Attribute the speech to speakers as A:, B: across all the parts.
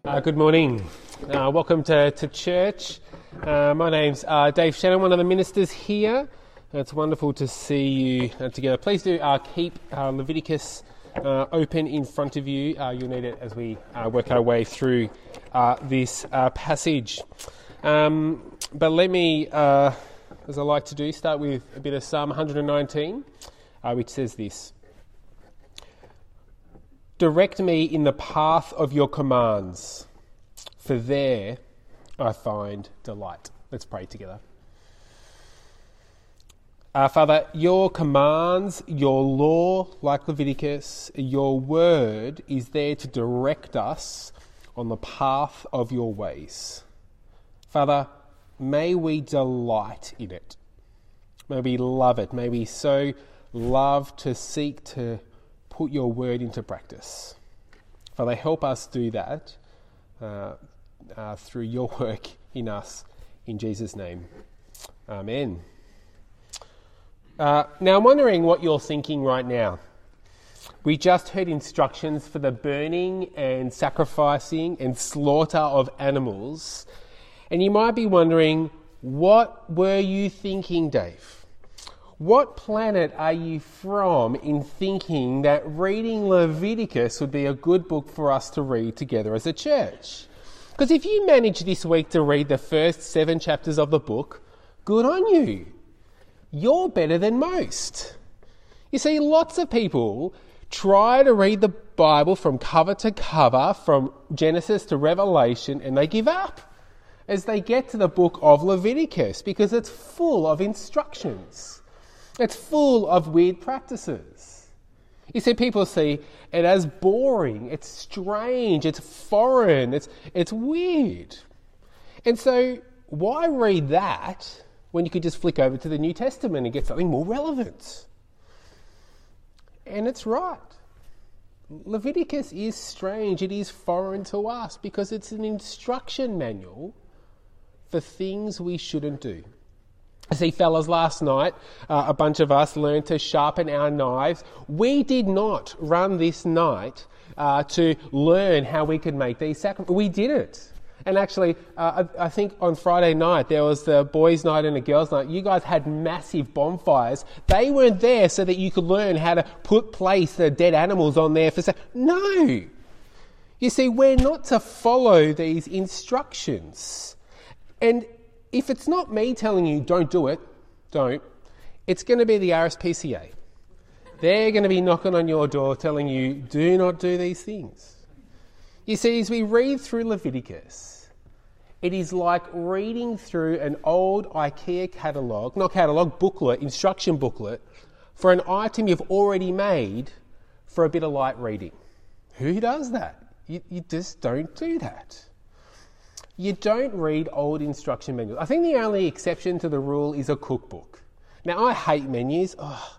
A: Good morning. Welcome to church. My name's Dave Shannon, one of the ministers here. It's wonderful to see you together. Please do keep Leviticus open in front of you. You'll need it as we work our way through this passage. But let me, as I like to do, start with a bit of Psalm 119, which says this. Direct me in the path of your commands, for there I find delight. Let's pray together. Father, your commands, your law, like Leviticus, your word is there to direct us on the path of your ways. Father, may we delight in it. May we love it. May we so love to seek to put your word into practice. Father, help us do that through your work in us, in Jesus' name. Amen. Now, I'm wondering what you're thinking right now. We just heard instructions for the burning and sacrificing and slaughter of animals. And you might be wondering, what were you thinking, Dave? What planet are you from in thinking that reading Leviticus would be a good book for us to read together as a church? Because if you manage this week to read the first 7 chapters of the book, good on you. You're better than most. You see, lots of people try to read the Bible from cover to cover, from Genesis to Revelation, and they give up as they get to the book of Leviticus because it's full of instructions. It's full of weird practices. You see, people see it as boring, it's strange, it's foreign, it's weird. And so why read that when you could just flick over to the New Testament and get something more relevant? And it's right. Leviticus is strange, it is foreign to us because it's an instruction manual for things we shouldn't do. See, fellas, last night, a bunch of us learned to sharpen our knives. We did not run this night to learn how we could make these sacrifices. We did it. And actually, I think on Friday night, there was the boys' night and the girls' night. You guys had massive bonfires. They weren't there so that you could learn how to place the dead animals on there. No! You see, we're not to follow these instructions. And if it's not me telling you don't do it, don't, it's going to be the RSPCA. They're going to be knocking on your door telling you do not do these things. You see, as we read through Leviticus, it is like reading through an old IKEA booklet, instruction booklet, for an item you've already made for a bit of light reading. Who does that? You just don't do that. You don't read old instruction manuals. I think the only exception to the rule is a cookbook. Now, I hate menus.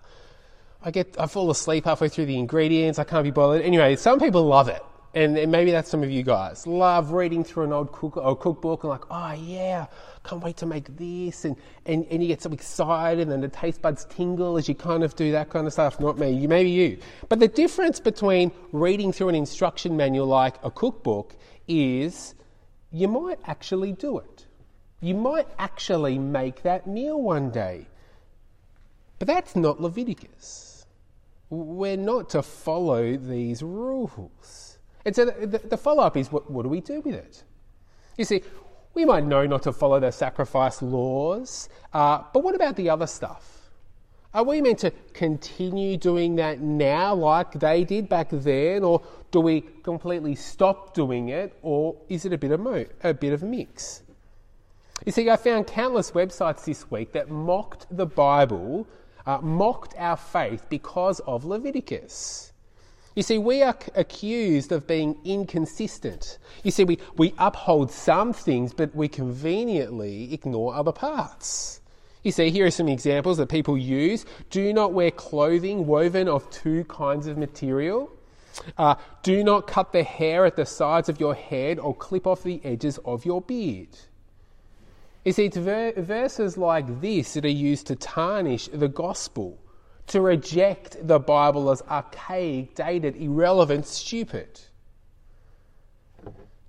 A: I fall asleep halfway through the ingredients. I can't be bothered. Anyway, some people love it. And maybe that's some of you guys. Love reading through an old cookbook and like, oh yeah, can't wait to make this. And you get so excited and the taste buds tingle as you kind of do that kind of stuff. Not me, maybe you. But the difference between reading through an instruction manual like a cookbook is you might actually do it. You might actually make that meal one day. But that's not Leviticus. We're not to follow these rules. And so the follow-up is, what do we do with it? You see, we might know not to follow the sacrifice laws, but what about the other stuff? Are we meant to continue doing that now like they did back then, or do we completely stop doing it, or is it a bit of a mix? You see, I found countless websites this week that mocked the Bible, mocked our faith because of Leviticus. You see, we are accused of being inconsistent. You see, we uphold some things, but we conveniently ignore other parts. You see, here are some examples that people use. Do not wear clothing woven of 2 kinds of material. Do not cut the hair at the sides of your head or clip off the edges of your beard. You see, it's verses like this that are used to tarnish the gospel, to reject the Bible as archaic, dated, irrelevant, stupid.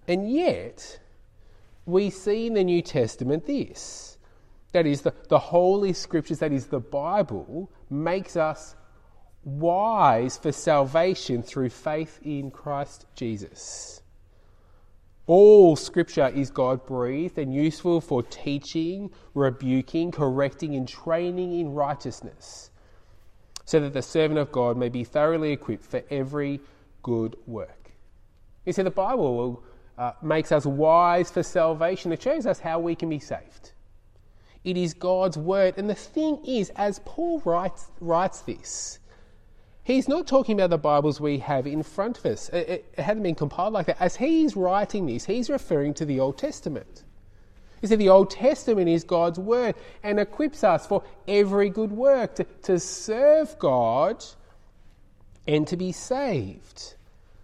A: And yet, we see in the New Testament this. That is, the Holy Scriptures, that is, the Bible, makes us wise for salvation through faith in Christ Jesus. All Scripture is God-breathed and useful for teaching, rebuking, correcting and training in righteousness, so that the servant of God may be thoroughly equipped for every good work. You see, the Bible makes us wise for salvation. It shows us how we can be saved. It is God's word. And the thing is, as Paul writes this, he's not talking about the Bibles we have in front of us. It hadn't been compiled like that. As he's writing this, he's referring to the Old Testament. You see, the Old Testament is God's word and equips us for every good work, to serve God and to be saved.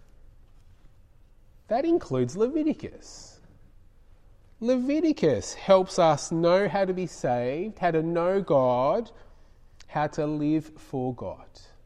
A: That includes Leviticus. Leviticus helps us know how to be saved, how to know God, how to live for God.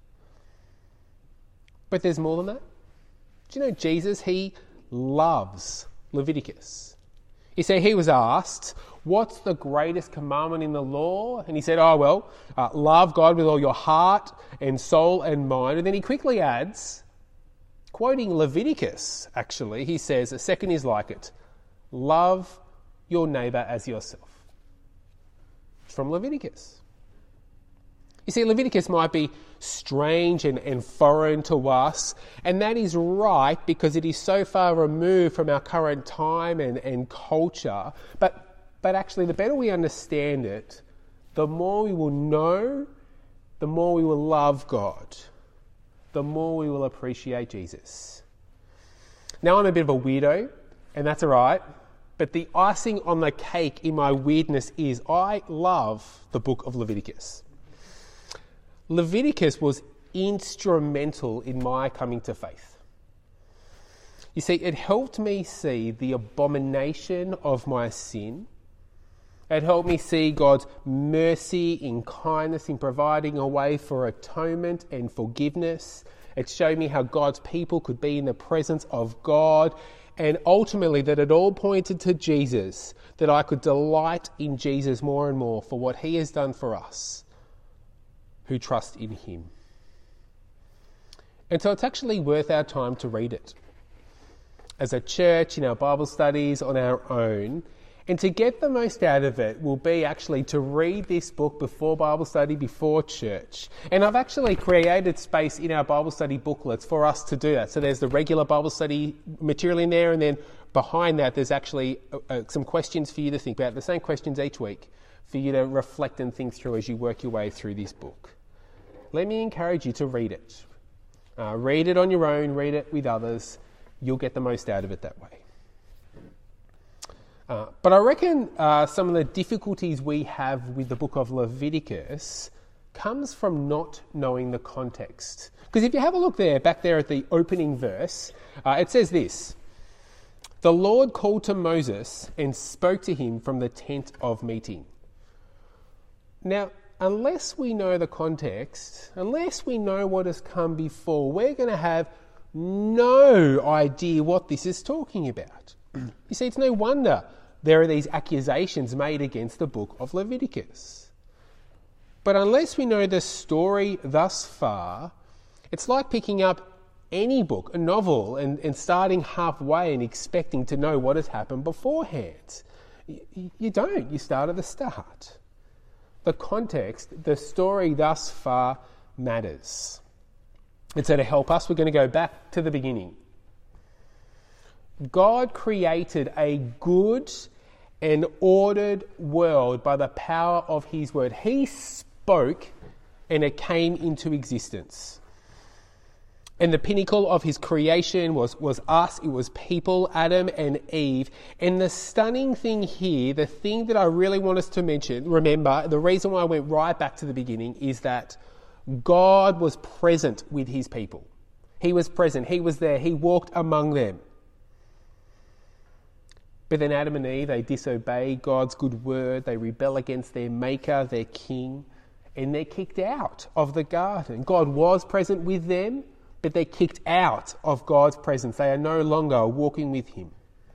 A: But there's more than that. Do you know Jesus, he loves Leviticus. You see, he was asked, what's the greatest commandment in the law? And he said, love God with all your heart and soul and mind. And then he quickly adds, quoting Leviticus, actually, he says, a second is like it. Love your neighbour as yourself. It's from Leviticus. You see, Leviticus might be strange and foreign to us, and that is right because it is so far removed from our current time and culture. But actually, the better we understand it, the more we will know, the more we will love God, the more we will appreciate Jesus. Now, I'm a bit of a weirdo, and that's all right. But the icing on the cake in my weirdness is I love the book of Leviticus. Leviticus was instrumental in my coming to faith. You see, it helped me see the abomination of my sin. It helped me see God's mercy in kindness in providing a way for atonement and forgiveness. It showed me how God's people could be in the presence of God, and ultimately that it all pointed to Jesus, that I could delight in Jesus more and more for what he has done for us who trust in him. And so it's actually worth our time to read it. As a church, in our Bible studies, on our own. And to get the most out of it will be actually to read this book before Bible study, before church. And I've actually created space in our Bible study booklets for us to do that. So there's the regular Bible study material in there, and then behind that there's actually some questions for you to think about, the same questions each week, for you to reflect and think through as you work your way through this book. Let me encourage you to read it. Read it on your own, read it with others. You'll get the most out of it that way. But I reckon some of the difficulties we have with the book of Leviticus comes from not knowing the context. Because if you have a look there, back there at the opening verse, it says this: "The Lord called to Moses and spoke to him from the tent of meeting." Now, unless we know the context, unless we know what has come before, we're going to have no idea what this is talking about. You see, it's no wonder there are these accusations made against the book of Leviticus. But unless we know the story thus far, it's like picking up any book, a novel, and starting halfway and expecting to know what has happened beforehand. You don't. You start at the start. The context, the story thus far matters. And so to help us, we're going to go back to the beginning. God created a good and ordered world by the power of his word. He spoke and it came into existence. And the pinnacle of his creation was us. It was people, Adam and Eve. And the stunning thing here, the thing that I really want us to remember, the reason why I went right back to the beginning is that God was present with his people. He was present. He was there. He walked among them. But then Adam and Eve, they disobey God's good word. They rebel against their maker, their king, and they're kicked out of the garden. God was present with them, but they're kicked out of God's presence. They are no longer walking with him.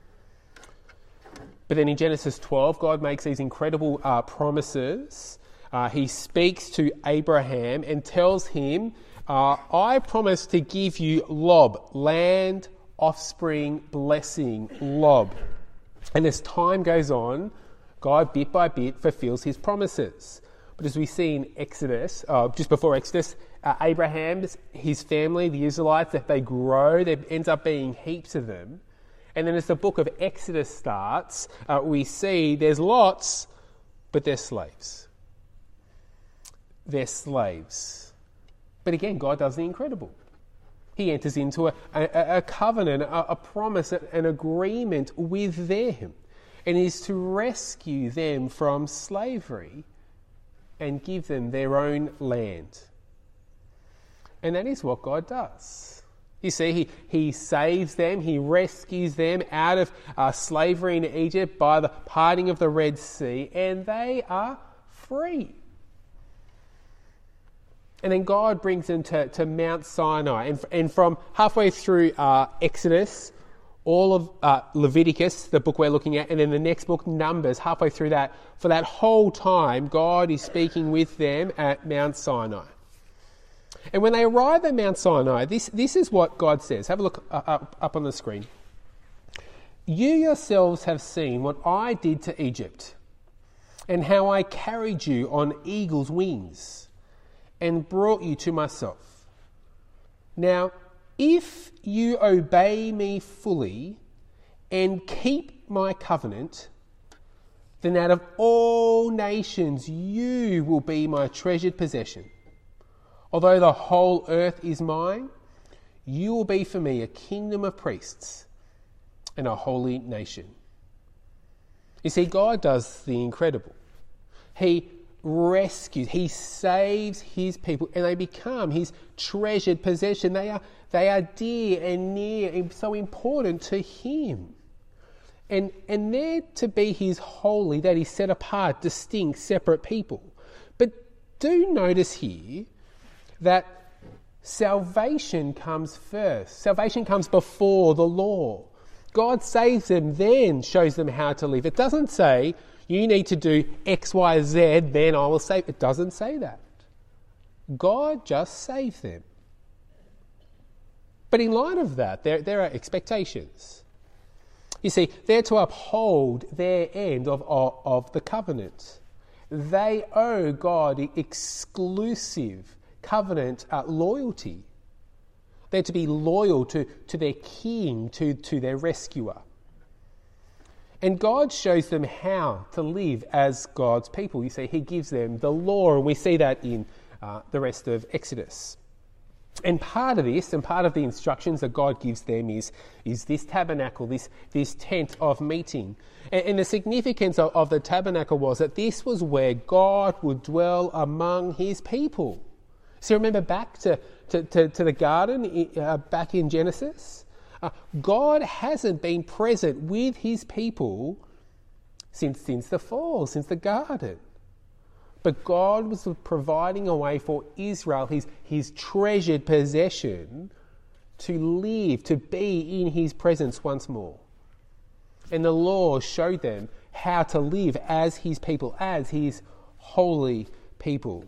A: But then in Genesis 12, God makes these incredible promises. He speaks to Abraham and tells him, I promise to give you Lob, land, offspring, blessing, Lob. And as time goes on, God bit by bit fulfills his promises. But as we see in Exodus, just before Exodus, Abraham, his family, the Israelites, that they grow, there ends up being heaps of them. And then as the book of Exodus starts, we see there's lots, but they're slaves. They're slaves. But again, God does the incredible. He enters into a covenant, a promise, an agreement with them, and is to rescue them from slavery and give them their own land. And that is what God does. You see, he saves them, he rescues them out of slavery in Egypt by the parting of the Red Sea, and they are free. And then God brings them to Mount Sinai. And from halfway through Exodus, all of Leviticus, the book we're looking at, and then the next book, Numbers, halfway through that, for that whole time, God is speaking with them at Mount Sinai. And when they arrive at Mount Sinai, this is what God says. Have a look up on the screen. You yourselves have seen what I did to Egypt, and how I carried you on eagle's wings and brought you to myself. Now, if you obey me fully and keep my covenant, then out of all nations you will be my treasured possession. Although the whole earth is mine, you will be for me a kingdom of priests and a holy nation. You see, God does the incredible. He rescues, he saves his people, and they become his treasured possession. They are dear and near and so important to him. And they're to be his holy, that is set apart, distinct, separate people. But do notice here that salvation comes first. Salvation comes before the law. God saves them, then shows them how to live. It doesn't say, you need to do X, Y, Z, then I will save. It doesn't say that. God just saves them. But in light of that, there are expectations. You see, they're to uphold their end of the covenant. They owe God exclusive covenant loyalty. They're to be loyal to their king, to their rescuer. And God shows them how to live as God's people. You see, he gives them the law, and we see that in the rest of Exodus. And part of this, and part of the instructions that God gives them is this tabernacle, this tent of meeting. And the significance of the tabernacle was that this was where God would dwell among his people. So remember back to the garden, back in Genesis? God hasn't been present with his people since the fall, since the garden. But God was providing a way for Israel, his treasured possession, to live, to be in his presence once more. And the law showed them how to live as his people, as his holy people.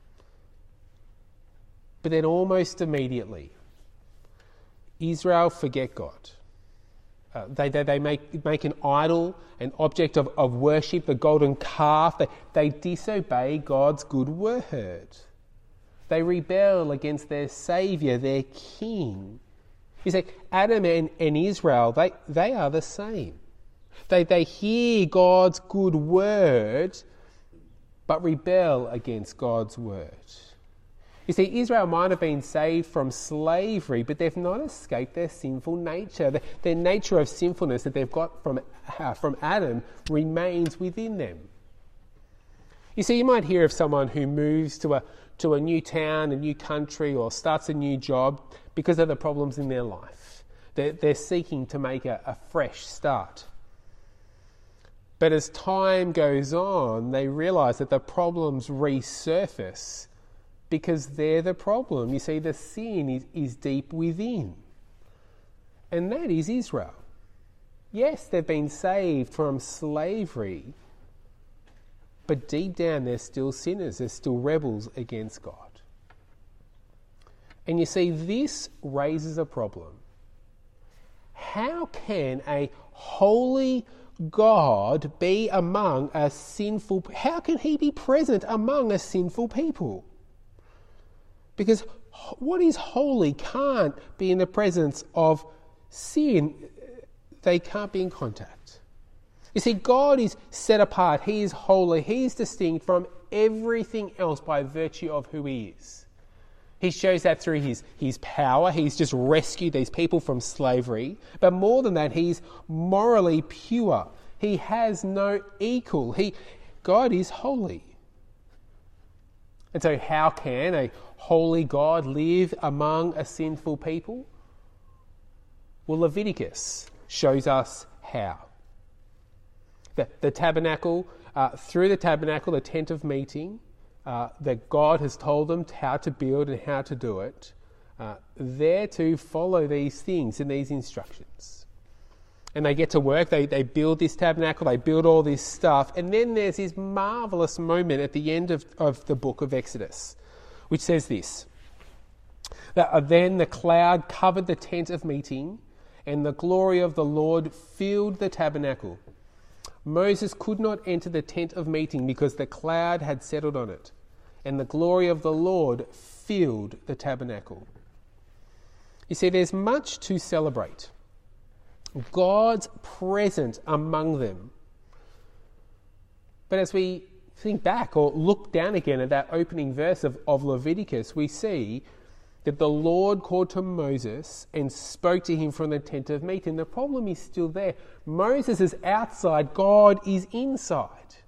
A: But then almost immediately, Israel forget God. They make an idol, an object of worship, the golden calf. They disobey God's good word. They rebel against their Saviour, their King. You see, Adam and Israel, they are the same. They hear God's good word, but rebel against God's word. You see, Israel might have been saved from slavery, but they've not escaped their sinful nature. Their nature of sinfulness that they've got from Adam remains within them. You see, you might hear of someone who moves to a new town, a new country, or starts a new job because of the problems in their life. They're seeking to make a fresh start. But as time goes on, they realise that the problems resurface because they're the problem. You see, the sin is deep within. And that is Israel. Yes, they've been saved from slavery, but deep down they're still sinners, they're still rebels against God. And you see, this raises a problem. How can a holy God be among a sinful... How can he be present among a sinful people? Because what is holy can't be in the presence of sin. They can't be in contact. You see, God is set apart. He is holy. He is distinct from everything else by virtue of who he is. He shows that through his power. He's just rescued these people from slavery. But more than that, he's morally pure. He has no equal. God is holy. And so how can a holy God live among a sinful people? Well, Leviticus shows us how. The tabernacle, through the tabernacle, the tent of meeting, that God has told them how to build and how to do it, they're to follow these things and these instructions. And they get to work, they build this tabernacle, they build all this stuff, and then there's this marvellous moment at the end of the book of Exodus, which says this, that then the cloud covered the tent of meeting, and the glory of the Lord filled the tabernacle. Moses could not enter the tent of meeting because the cloud had settled on it, and the glory of the Lord filled the tabernacle. You see, there's much to celebrate. God's present among them. But as we think back or look down again at that opening verse of Leviticus, we see that the Lord called to Moses and spoke to him from the tent of meeting. The problem is still there. Moses is outside, God is inside.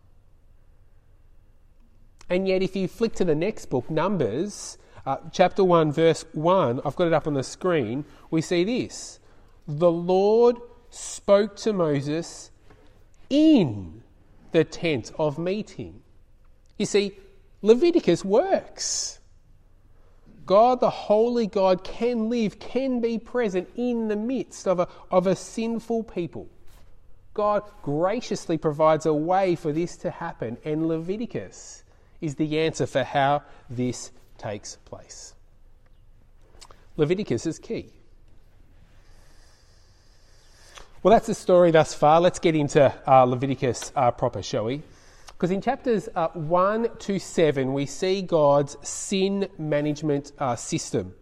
A: And yet if you flick to the next book, Numbers, chapter 1, verse 1, I've got it up on the screen, we see this. The Lord spoke to Moses in the tent of meeting. You see, Leviticus works. God, the holy God, can be present in the midst of a sinful people. God graciously provides a way for this to happen, and Leviticus is the answer for how this takes place. Leviticus is key. Well, that's the story thus far. Let's get into Leviticus proper, shall we? Because in chapters 1 to 7, we see God's sin management system.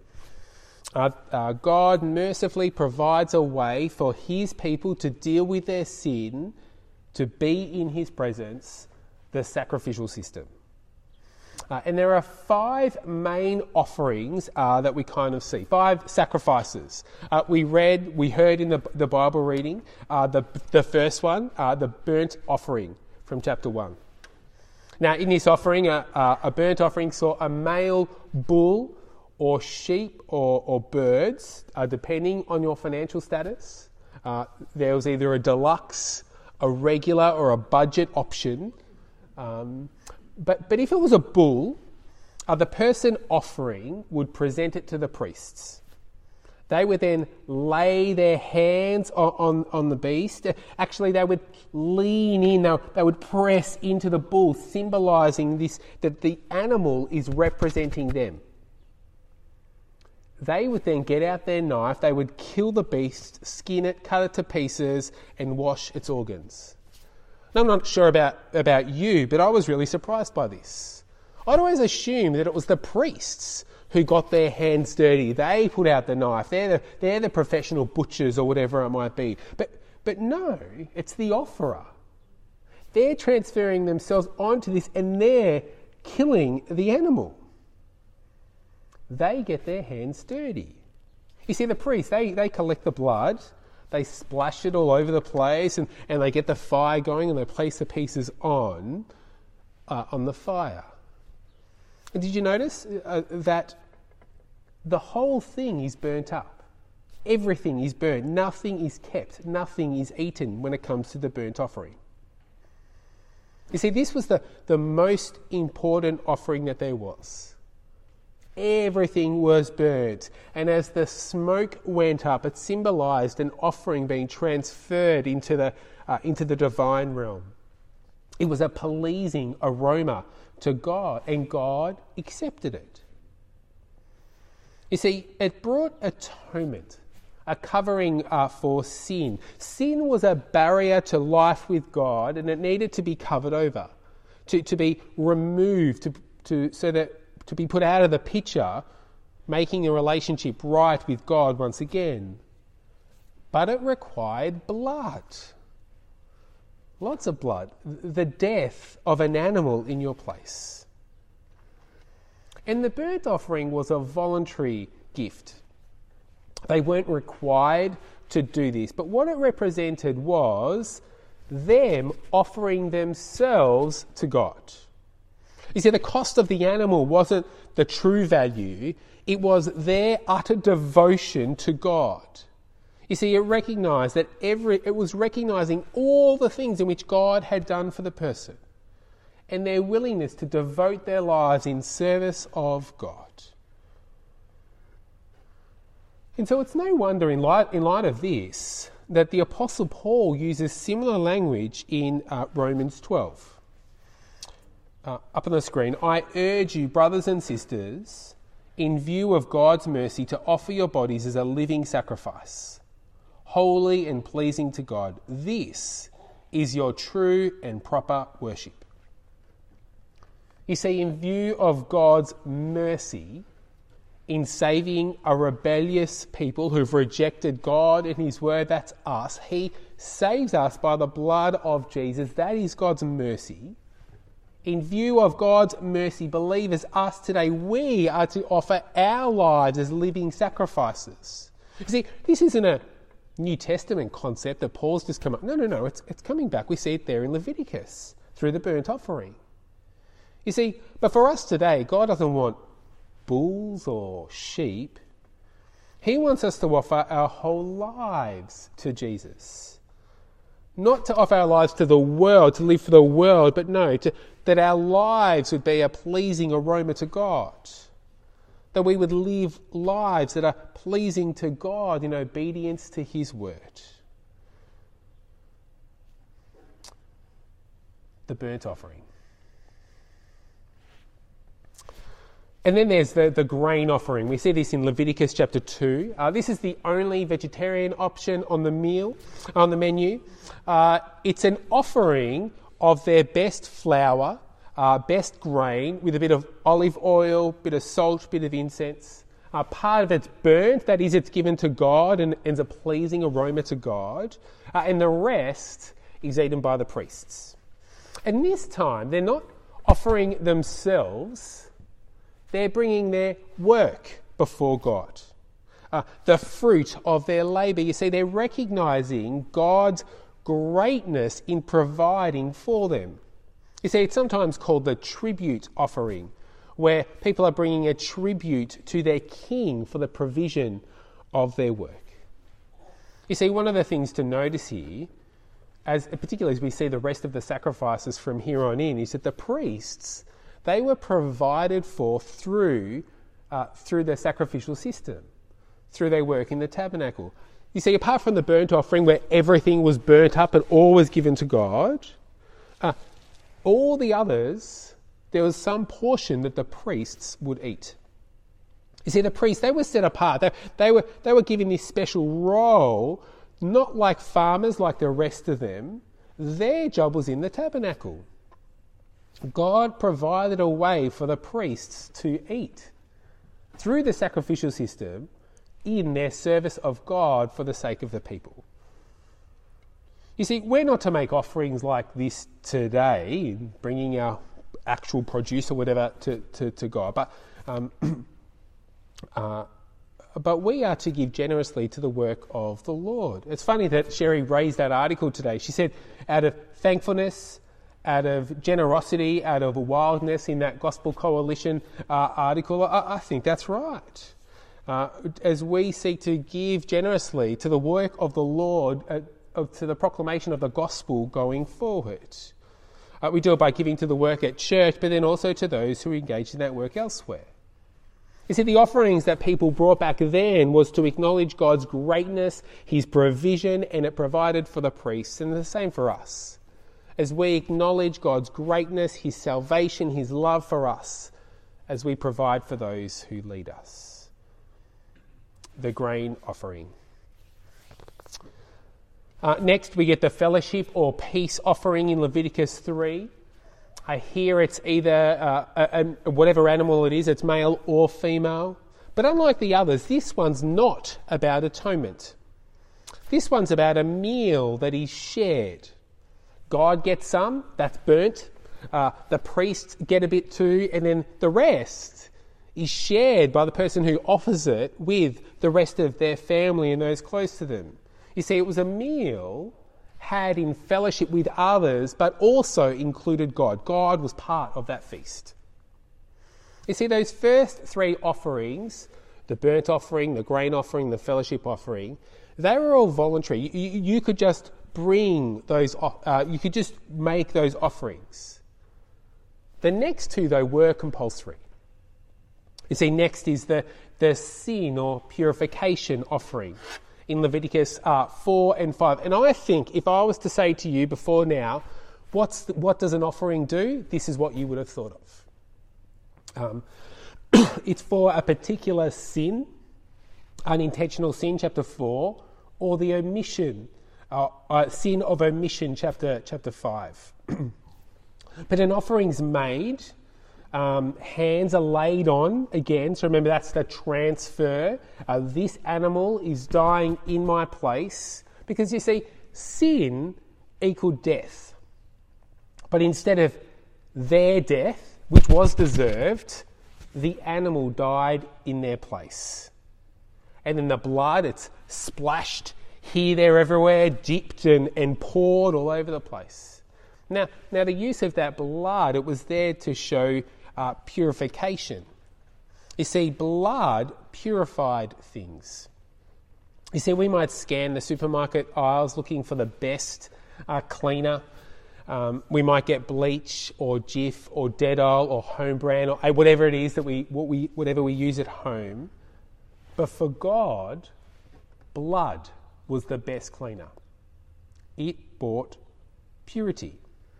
A: God mercifully provides a way for his people to deal with their sin, to be in his presence, the sacrificial system. And there are 5 main offerings that we kind of see, 5 sacrifices. We heard in the Bible reading, the first one, the burnt offering from chapter 1. Now, in this offering, a burnt offering saw a male bull or sheep or birds, depending on your financial status. There was either a deluxe, a regular, or a budget option. But if it was a bull, the person offering would present it to the priests. They would then lay their hands on the beast. Actually, they would lean in, they would press into the bull, symbolising this, that the animal is representing them. They would then get out their knife, they would kill the beast, skin it, cut it to pieces, and wash its organs. Now, I'm not sure about you, but I was really surprised by this. I'd always assumed that it was the priests who got their hands dirty. They put out the knife. They're the professional butchers or whatever it might be. But no, it's the offerer. They're transferring themselves onto this and they're killing the animal. They get their hands dirty. You see, the priests, they collect the blood, they splash it all over the place, and they get the fire going and they place the pieces on the fire. And did you notice that the whole thing is burnt up? Everything is burnt. Nothing is kept. Nothing is eaten when it comes to the burnt offering. You see, this was the most important offering that there was. Everything was burnt. And as the smoke went up, it symbolised an offering being transferred into the divine realm. It was a pleasing aroma to God, and God accepted it. You see, it brought atonement, a covering for sin. Sin was a barrier to life with God, and it needed to be covered over, to be removed, to be put out of the picture, making a relationship right with God once again. But it required blood. Lots of blood. The death of an animal in your place. And the burnt offering was a voluntary gift. They weren't required to do this, but what it represented was them offering themselves to God. You see, the cost of the animal wasn't the true value, it was their utter devotion to God. You see, it was recognising all the things in which God had done for the person and their willingness to devote their lives in service of God. And so it's no wonder in light of this that the Apostle Paul uses similar language in Romans 12. Up on the screen, I urge you, brothers and sisters, in view of God's mercy, to offer your bodies as a living sacrifice, holy and pleasing to God. This is your true and proper worship. You see, in view of God's mercy in saving a rebellious people who've rejected God and His word, that's us, He saves us by the blood of Jesus. That is God's mercy. In view of God's mercy, believers, us today, we are to offer our lives as living sacrifices. You see, this isn't a New Testament concept that Paul's just come up. No, it's coming back. We see it there in Leviticus through the burnt offering. You see, but for us today, God doesn't want bulls or sheep. He wants us to offer our whole lives to Jesus. Not to offer our lives to the world, to live for the world, but no, that our lives would be a pleasing aroma to God. That we would live lives that are pleasing to God in obedience to His word. The burnt offering. And then there's the grain offering. We see this in Leviticus chapter 2. This is the only vegetarian option on the menu. It's an offering of their best flour, best grain, with a bit of olive oil, bit of salt, bit of incense. Part of it's burnt, that is, it's given to God and is a pleasing aroma to God. And the rest is eaten by the priests. And this time, they're not offering themselves. They're bringing their work before God, the fruit of their labour. You see, they're recognising God's greatness in providing for them. You see, it's sometimes called the tribute offering, where people are bringing a tribute to their king for the provision of their work. You see, one of the things to notice here, particularly as we see the rest of the sacrifices from here on in, is that the priests, they were provided for through the sacrificial system, through their work in the tabernacle. You see, apart from the burnt offering where everything was burnt up and all was given to God, all the others, there was some portion that the priests would eat. You see, the priests, they were set apart. They were given this special role, not like farmers like the rest of them. Their job was in the tabernacle. God provided a way for the priests to eat through the sacrificial system in their service of God for the sake of the people. You see, we're not to make offerings like this today, bringing our actual produce or whatever to God, but we are to give generously to the work of the Lord. It's funny that Sherry raised that article today. She said, out of thankfulness, out of generosity, out of wildness in that Gospel Coalition article. I think that's right. As we seek to give generously to the work of the Lord, to the proclamation of the gospel going forward. We do it by giving to the work at church, but then also to those who are engaged in that work elsewhere. You see, the offerings that people brought back then was to acknowledge God's greatness, his provision, and it provided for the priests, and the same for us. As we acknowledge God's greatness, his salvation, his love for us, as we provide for those who lead us. The grain offering. Next, we get the fellowship or peace offering in Leviticus 3. Here it's either whatever animal it is, it's male or female. But unlike the others, this one's not about atonement. This one's about a meal that is shared. God gets some, that's burnt. The priests get a bit too, and then the rest is shared by the person who offers it with the rest of their family and those close to them. You see, it was a meal had in fellowship with others, but also included God. God was part of that feast. You see, those first three offerings, the burnt offering, the grain offering, the fellowship offering, they were all voluntary. You could just bring those, you could just make those offerings. The next two, though, were compulsory. You see, next is the sin or purification offering in Leviticus 4 and 5. And I think if I was to say to you before now, what does an offering do? This is what you would have thought of. It's for a particular sin, unintentional sin, chapter 4, or the omission, sin of omission, chapter 5. But an offering's made, hands are laid on again. So remember, that's the transfer. This animal is dying in my place. Because you see, sin equaled death. But instead of their death, which was deserved, the animal died in their place. And then the blood, it's splashed here, there, everywhere, dipped and poured all over the place. Now, the use of that blood, it was there to show purification. You see, blood purified things. You see, we might scan the supermarket aisles looking for the best cleaner. We might get bleach or Jif or Dettol or Home Brand or whatever it is that whatever we use at home. But for God, blood was the best cleaner. It brought purity.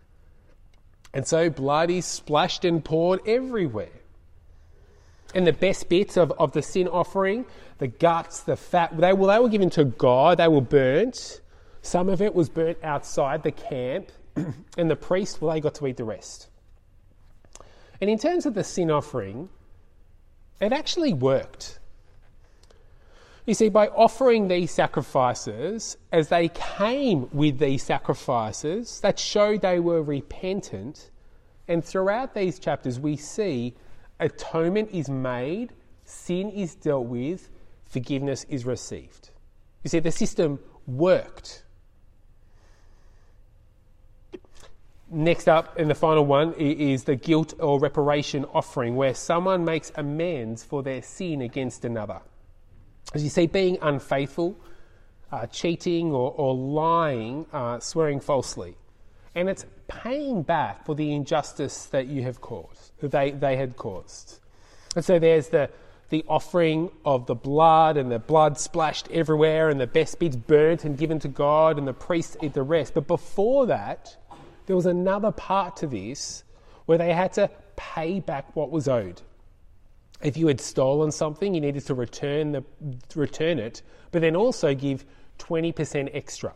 A: And so blood is splashed and poured everywhere. And the best bits of the sin offering, the guts, the fat, they were given to God. They were burnt. Some of it was burnt outside the camp. And the priest, they got to eat the rest. And in terms of the sin offering, it actually worked. You see, by offering these sacrifices, as they came with these sacrifices, that showed they were repentant. And throughout these chapters, we see atonement is made, sin is dealt with, forgiveness is received. You see, the system worked. Next up, and the final one, is the guilt or reparation offering, where someone makes amends for their sin against another. As you see, being unfaithful, cheating or lying, swearing falsely. And it's paying back for the injustice that you have caused, that they had caused. And so there's the offering of the blood, and the blood splashed everywhere, and the best bits burnt and given to God, and the priests eat the rest. But before that, there was another part to this where they had to pay back what was owed. If you had stolen something, you needed to return it, but then also give 20% extra.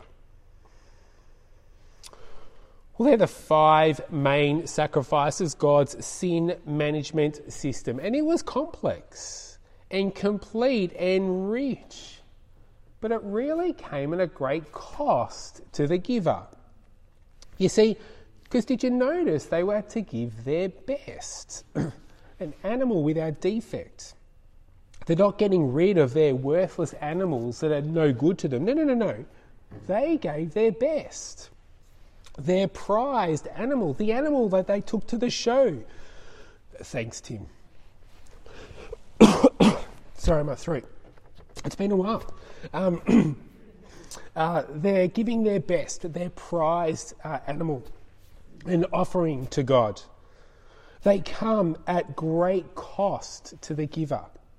A: Well, they're the 5 main sacrifices, God's sin management system. And it was complex and complete and rich. But it really came at a great cost to the giver. You see, because did you notice they were to give their best? An animal without defect. They're not getting rid of their worthless animals that are no good to them. No. They gave their best. Their prized animal, the animal that they took to the show. Thanks, Tim. Sorry, my throat. It's been a while. They're giving their best, their prized animal, an offering to God. They come at great cost to the giver.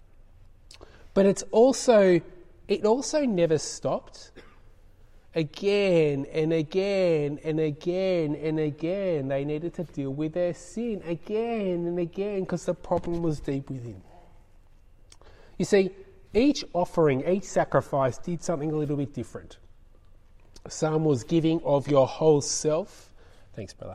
A: But it also never stopped. Again and again and again and again, they needed to deal with their sin again and again because the problem was deep within. You see, each offering, each sacrifice did something a little bit different. Some was giving of your whole self. Thanks, brother.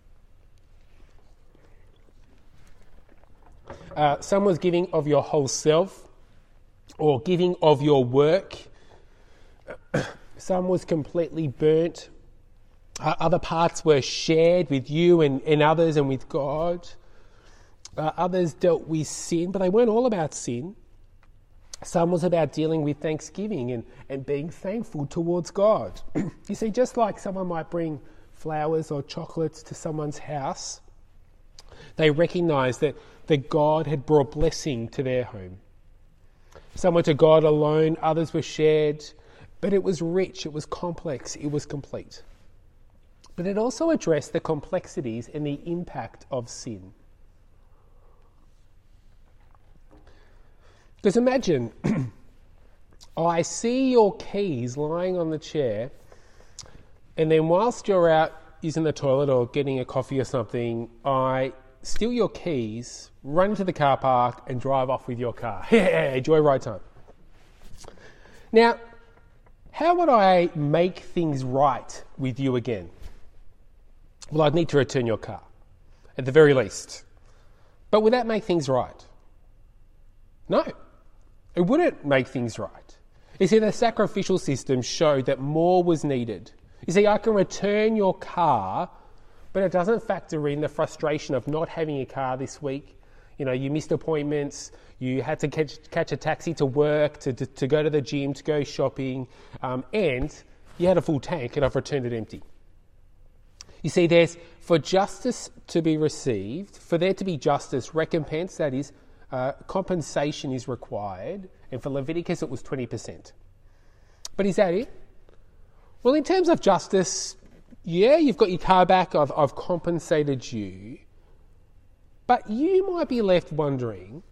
A: Some was giving of your whole self or giving of your work. Some was completely burnt. Other parts were shared with you and others and with God. Others dealt with sin, but they weren't all about sin. Some was about dealing with thanksgiving and being thankful towards God. You see, just like someone might bring flowers or chocolates to someone's house, they recognised that God had brought blessing to their home. Some were to God alone, others were shared, but it was rich, it was complex, it was complete. But it also addressed the complexities and the impact of sin. Because imagine, I see your keys lying on the chair, and then whilst you're out using the toilet or getting a coffee or something, I steal your keys, run into the car park and drive off with your car. Yeah, joyride time. Now, how would I make things right with you again? Well, I'd need to return your car, at the very least. But would that make things right? No, it wouldn't make things right. You see, the sacrificial system showed that more was needed. You see, I can return your car, but it doesn't factor in the frustration of not having a car this week. You know, you missed appointments, you had to catch a taxi to work, to go to the gym, to go shopping, and you had a full tank and I've returned it empty. You see, there's, for justice to be received, for there to be justice, recompense, that is, compensation is required, and for Leviticus it was 20%. But is that it? Well, in terms of justice, yeah, you've got your car back, I've compensated you, but you might be left wondering,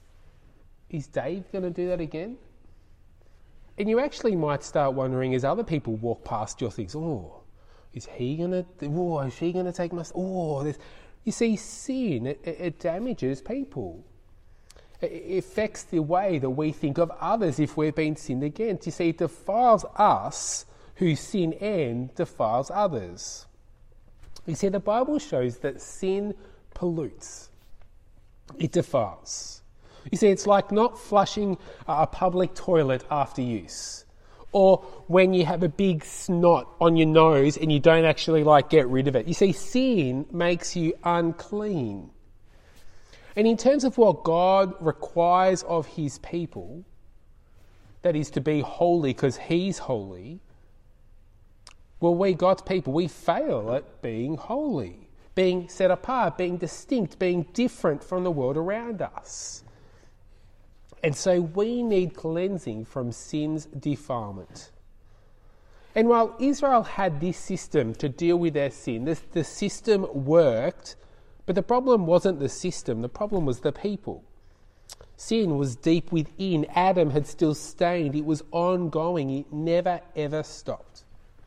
A: is Dave going to do that again? And you actually might start wondering as other people walk past your things, is he going to, is she going to take my, you see, sin, it damages people. It affects the way that we think of others if we've been sinned against. You see, it defiles us who sin and defiles others. You see, the Bible shows that sin pollutes. It defiles. You see, it's like not flushing a public toilet after use, or when you have a big snot on your nose and you don't actually get rid of it. You see, sin makes you unclean. And in terms of what God requires of his people, that is to be holy because he's holy, well, we, God's people, we fail at being holy, being set apart, being distinct, being different from the world around us. And so we need cleansing from sin's defilement. And while Israel had this system to deal with their sin, the system worked, but the problem wasn't the system, the problem was the people. Sin was deep within. Adam had still stained. It was ongoing. It never, ever stopped.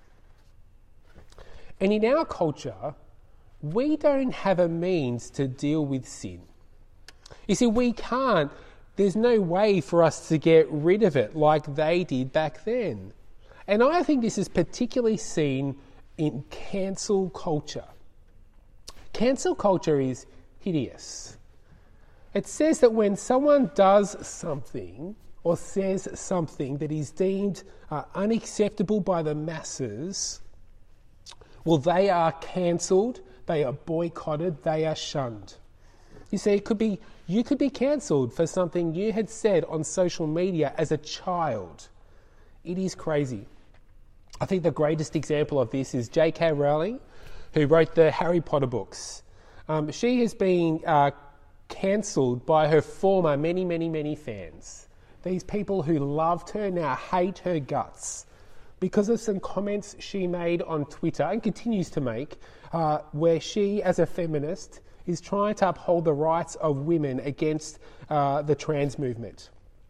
A: And in our culture, we don't have a means to deal with sin. You see, we can't. There's no way for us to get rid of it like they did back then. And I think this is particularly seen in cancel culture. Cancel culture is hideous. It says that when someone does something or says something that is deemed unacceptable by the masses, well, they are cancelled, they are boycotted, they are shunned. You see, you could be cancelled for something you had said on social media as a child. It is crazy. I think the greatest example of this is J.K. Rowling, who wrote the Harry Potter books. She has been cancelled by her former many fans. These people who loved her now hate her guts because of some comments she made on Twitter and continues to make, where she, as a feminist, is trying to uphold the rights of women against the trans movement.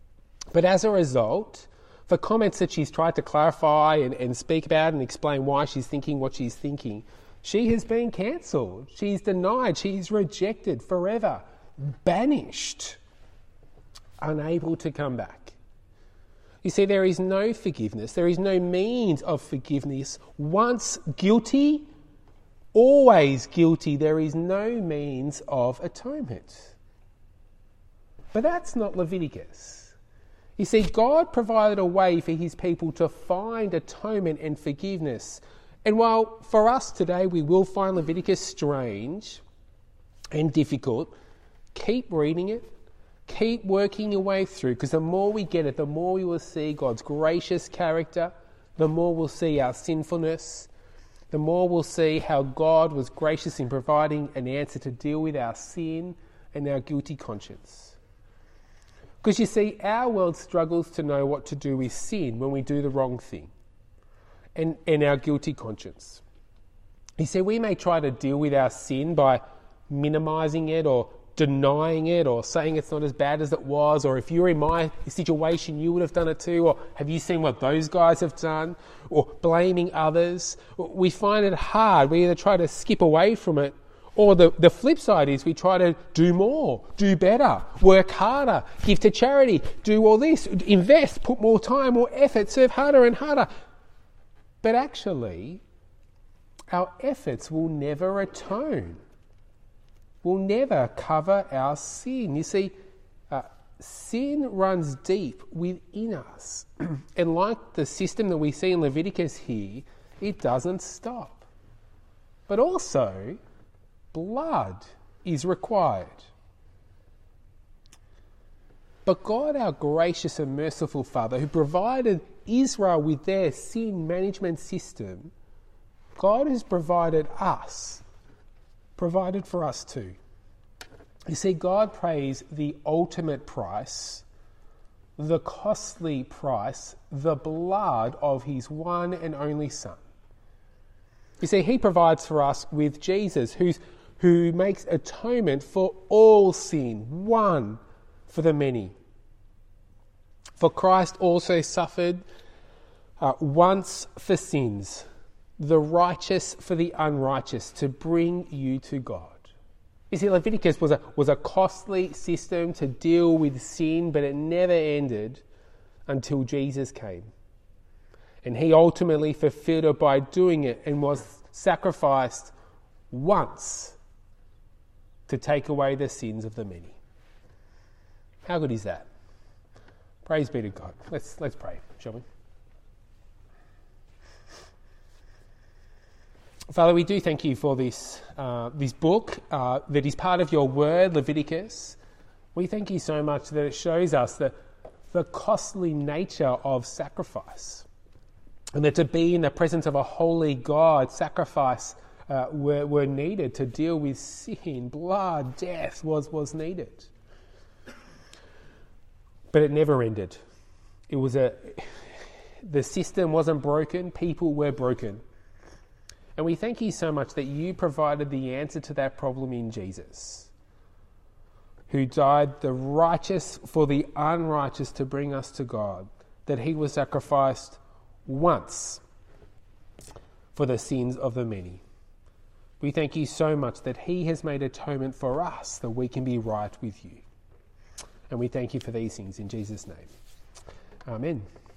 A: But as a result, for comments that she's tried to clarify and speak about and explain why she's thinking what she's thinking, she has been cancelled. She's denied. She's rejected forever, banished, unable to come back. You see, there is no forgiveness. There is no means of forgiveness. Once guilty, always guilty. There is no means of atonement. But that's not Leviticus. You see, God provided a way for his people to find atonement and forgiveness. And while for us today we will find Leviticus strange and difficult, keep reading it, keep working your way through, because the more we get it, the more we will see God's gracious character, the more we'll see our sinfulness, the more we'll see how God was gracious in providing an answer to deal with our sin and our guilty conscience. Because you see, our world struggles to know what to do with sin when we do the wrong thing and our guilty conscience. You see, we may try to deal with our sin by minimising it or denying it or saying it's not as bad as it was, or if you're in my situation you would have done it too, or have you seen what those guys have done, or blaming others. We find it hard. We either try to skip away from it, or the flip side is we try to do more, do better, work harder, give to charity, do all this, invest, put more time, more effort, serve harder and harder. But actually, our efforts will never atone, will never cover our sin. You see, sin runs deep within us. And like the system that we see in Leviticus here, it doesn't stop. But also, blood is required. But God, our gracious and merciful Father, who provided Israel with their sin management system, God has provided for us too. You see, God pays the ultimate price, the costly price, the blood of his one and only Son. You see, he provides for us with Jesus, who makes atonement for all sin, one for the many. For Christ also suffered once for sins, the righteous for the unrighteous, to bring you to God. You see, Leviticus was a costly system to deal with sin, but it never ended until Jesus came. And he ultimately fulfilled it by doing it and was sacrificed once to take away the sins of the many. How good is that? Praise be to God. Let's pray, shall we? Father, we do thank you for this book that is part of your word, Leviticus. We thank you so much that it shows us the costly nature of sacrifice, and that to be in the presence of a holy God, sacrifice were needed to deal with sin. Blood, death was needed. But it never ended. The system wasn't broken, people were broken. And we thank you so much that you provided the answer to that problem in Jesus, who died the righteous for the unrighteous to bring us to God, that he was sacrificed once for the sins of the many. We thank you so much that he has made atonement for us, that we can be right with you. And we thank you for these things in Jesus' name. Amen.